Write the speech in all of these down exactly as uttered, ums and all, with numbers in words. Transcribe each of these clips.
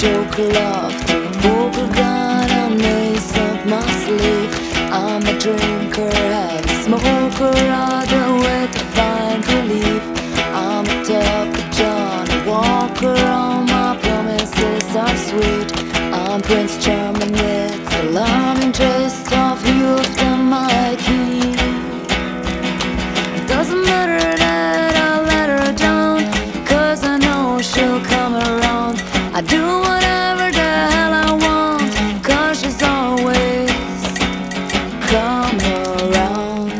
joker love to poker gun on ace up my sleeve. I'm a drinker and a smoker, other way to find relief. I'm a Tucker John, a walker, all my promises are sweet. I'm Prince Charming, it's alarming trace of youth and my key. Doesn't matter that I let her down, cause I know she'll come around. I do whatever the hell I want, cause she's always come around.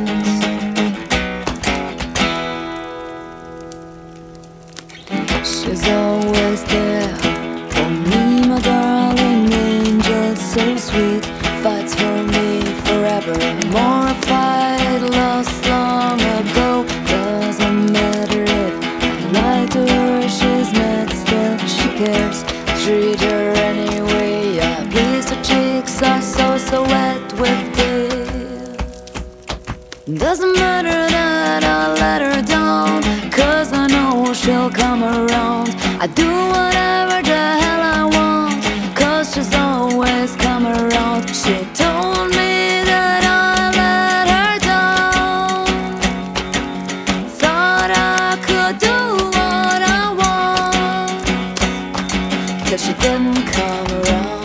She's always there for me, my darling angel, so sweet. Fights for me forever, more a fight lost long ago. Doesn't matter if I lie to her, she's mad, still she cares. Treat her anyway, I please. Her cheeks are so, so wet with tears. Doesn't matter that I let her down, cause I know she'll come around. I do whatever the hell I want, cause she's always come around. She told me that I let her down, thought I could do what I want, till she didn't come around.